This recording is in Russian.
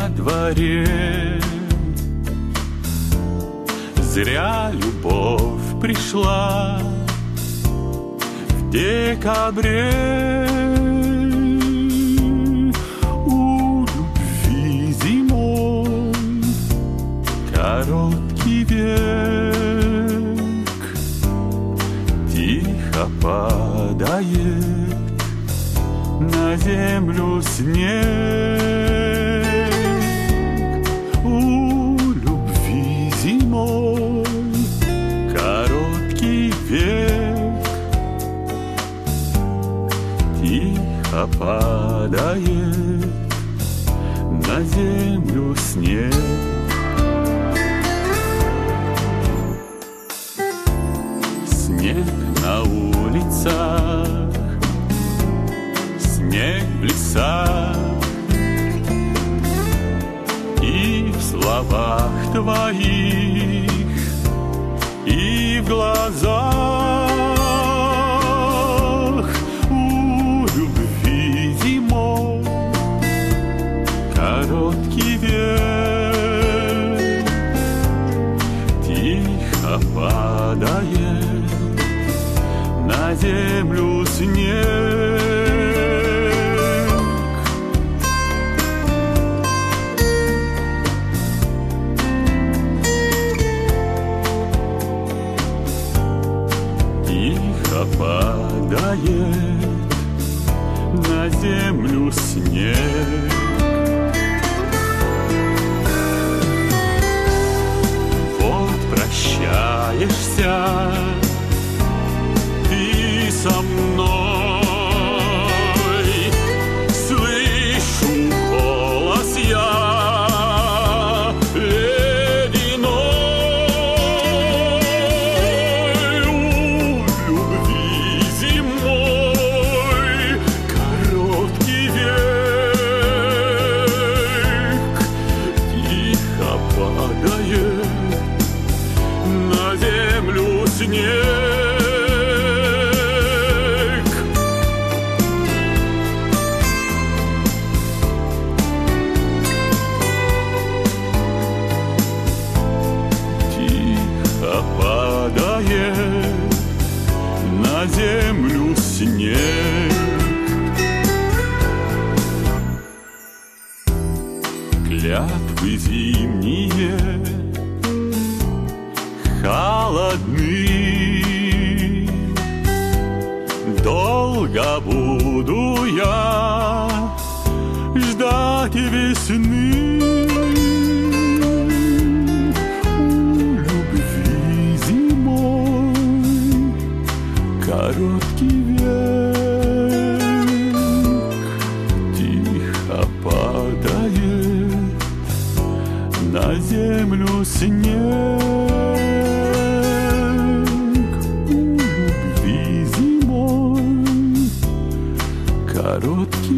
на дворе. Зря любовь пришла в декабре. У любви зимой короткий век, тихо падает на землю снег. У любви зимой короткий век, тихо падает на землю снег. Снег на улицах, снег в лесах, и в словах твоих, и в глазах. У любви зимой короткий век, тихо падает на землю снег. Тихо падает на землю снег. Вот прощаешься ты со мной, слышу голос я ледяной. У любви зимой короткий век, тихо падает на землю снег. Тихо падает на землю снег. Клятвы зимние холодны, долго буду я ждать весны. У любви зимой короткий век, тихо падает на землю снег. У любви зимой короткий